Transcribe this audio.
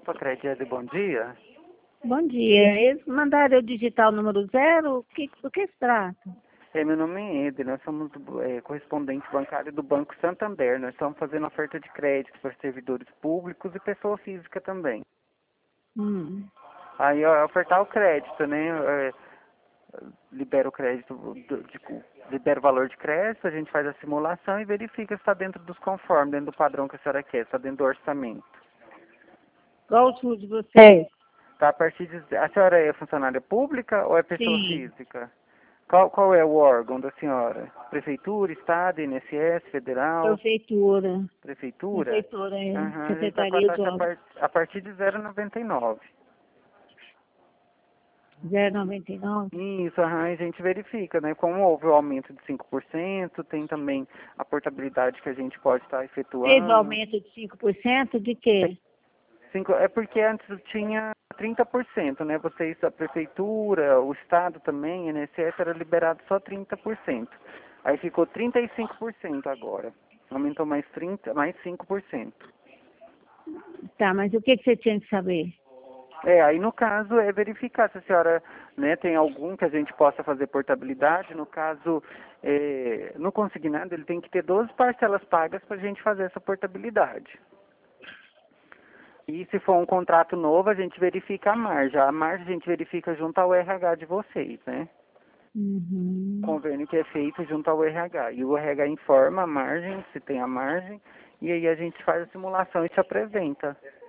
Opa, Crediede, bom dia. Bom dia. Eles mandaram eu digitar o número 0? Do que se trata? Meu nome é Eder, nós somos correspondente bancário do Banco Santander. Nós estamos fazendo oferta de crédito para servidores públicos e pessoa física também. Aí, ofertar o crédito, né? Libera o crédito, libera o valor de crédito, a gente faz a simulação e verifica se está dentro dos conformes, dentro do padrão que a senhora quer, se está dentro do orçamento. Qual o último de vocês? Tá, a partir de... A senhora é funcionária pública ou é pessoa Sim. física? Qual é o órgão da senhora? Prefeitura, Estado, INSS, Federal? Prefeitura. Prefeitura? Prefeitura, é. Aham, a gente está com a Secretaria de taxa Obras. a partir de 0,99. 0,99. Isso, a gente verifica, né? Como houve o aumento de 5%, tem também a portabilidade que a gente pode estar Teve efetuando. aumento de 5% de quê? É porque antes tinha 30%, né? Vocês, a prefeitura, o Estado também, INSS, era liberado só 30%. Aí ficou 35% agora. Aumentou mais 5%. Tá, mas o que você tinha que saber? Aí no caso é verificar se a senhora, né, tem algum que a gente possa fazer portabilidade. No caso, no consignado, ele tem que ter 12 parcelas pagas para a gente fazer essa portabilidade. E se for um contrato novo, a gente verifica a margem. A margem a gente verifica junto ao RH de vocês, né? Uhum. Convênio que é feito junto ao RH. E o RH informa a margem, se tem a margem, e aí a gente faz a simulação e te apresenta.